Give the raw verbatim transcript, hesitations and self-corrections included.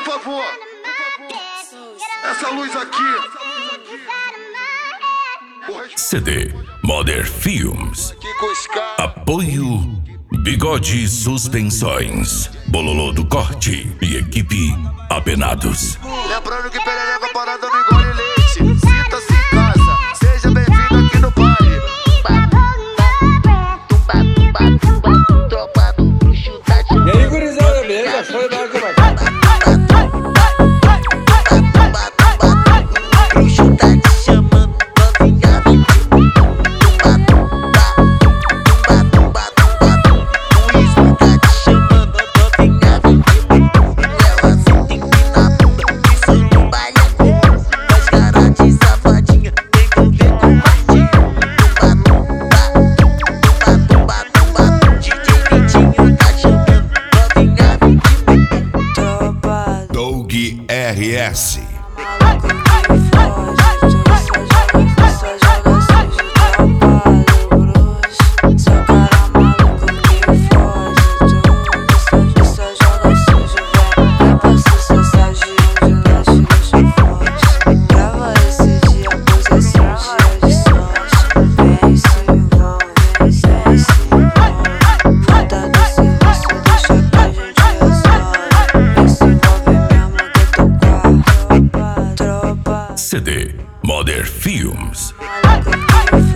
por favor. Essa luz aqui. C D Modern Films. Apoio Bigode Suspensões, Bololô do Corte e equipe Apenados. Lembrando que perereca parada não engole leite. Sinta-se em casa, seja bem-vindo aqui no baile. E aí, gurizada, beleza? Foi da água, vai. R S C D Modern Films.